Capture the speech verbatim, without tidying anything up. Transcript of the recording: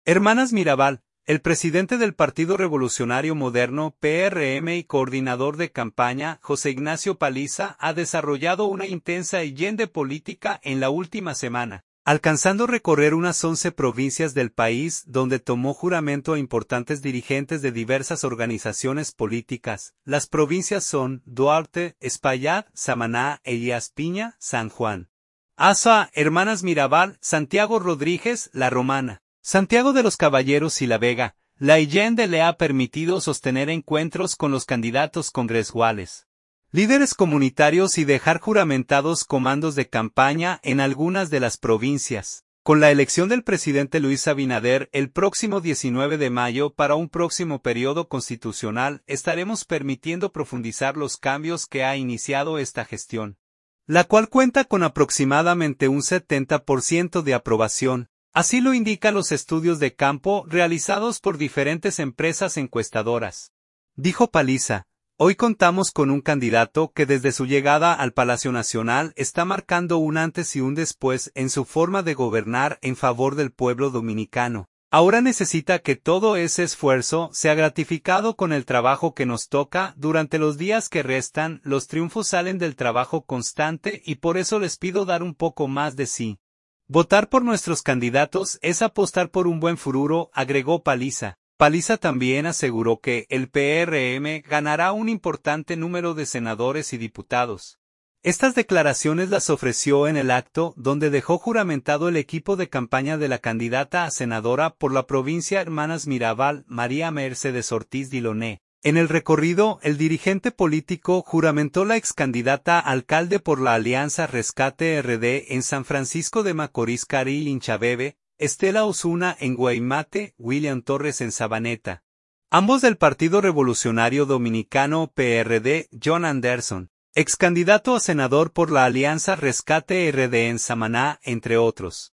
Hermanas Mirabal, el presidente del Partido Revolucionario Moderno P R M y coordinador de campaña, José Ignacio Paliza, ha desarrollado una intensa y llena política en la última semana, alcanzando recorrer unas once provincias del país donde tomó juramento a importantes dirigentes de diversas organizaciones políticas. Las provincias son Duarte, Espaillat, Samaná, Elías Piña, San Juan. Asa, Hermanas Mirabal, Santiago Rodríguez, La Romana, Santiago de los Caballeros y La Vega. La Allende le ha permitido sostener encuentros con los candidatos congresuales, líderes comunitarios y dejar juramentados comandos de campaña en algunas de las provincias. Con la elección del presidente Luis Abinader el próximo diecinueve de mayo para un próximo periodo constitucional, estaremos permitiendo profundizar los cambios que ha iniciado esta gestión, la cual cuenta con aproximadamente un setenta por ciento de aprobación. Así lo indican los estudios de campo realizados por diferentes empresas encuestadoras. Dijo Paliza: hoy contamos con un candidato que desde su llegada al Palacio Nacional está marcando un antes y un después en su forma de gobernar en favor del pueblo dominicano. Ahora necesita que todo ese esfuerzo sea gratificado con el trabajo que nos toca durante los días que restan. Los triunfos salen del trabajo constante y por eso les pido dar un poco más de sí. Votar por nuestros candidatos es apostar por un buen futuro, agregó Paliza. Paliza también aseguró que el P R M ganará un importante número de senadores y diputados. Estas declaraciones las ofreció en el acto donde dejó juramentado el equipo de campaña de la candidata a senadora por la provincia Hermanas Mirabal, María Mercedes Ortiz Diloné. En el recorrido, el dirigente político juramentó la excandidata a alcalde por la Alianza Rescate R D en San Francisco de Macorís Caril Inchabebe, Estela Osuna en Guaymate, William Torres en Sabaneta. Ambos del Partido Revolucionario Dominicano P R D, John Anderson, excandidato a senador por la Alianza Rescate R D en Samaná, entre otros.